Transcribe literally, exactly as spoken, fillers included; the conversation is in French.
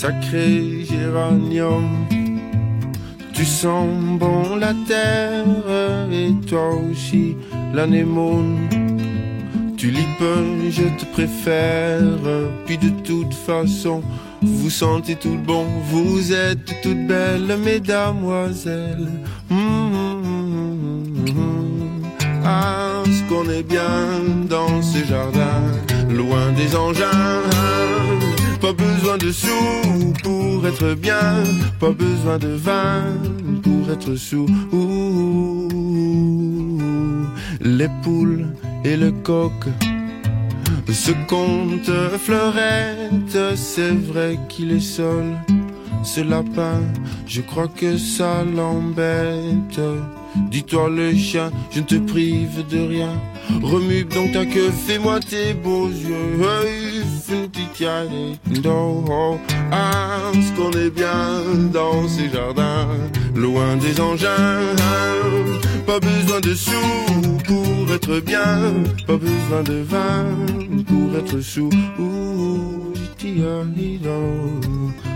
sacré géranium. Tu sens bon la terre et toi aussi l'anémone. Tulipe, je te préfère, puis de toute façon, vous sentez tout bon, vous êtes toutes belles, mesdamoiselles. Mmh, mmh, mmh. Ah, ce qu'on est bien dans ces jardins, loin des engins. Pas besoin de sous pour être bien, pas besoin de vin pour être sous. Les poules et le coq, ce conte fleurette, c'est vrai qu'il est seul. Ce lapin, je crois que ça l'embête. Dis-toi le chien, je ne te prive de rien. Remue donc ta queue, fais-moi tes beaux yeux. Ah, ce qu'on est bien dans ces jardins, loin des engins. Pas besoin de sous pour être bien, pas besoin de vin pour être sous. Ouh,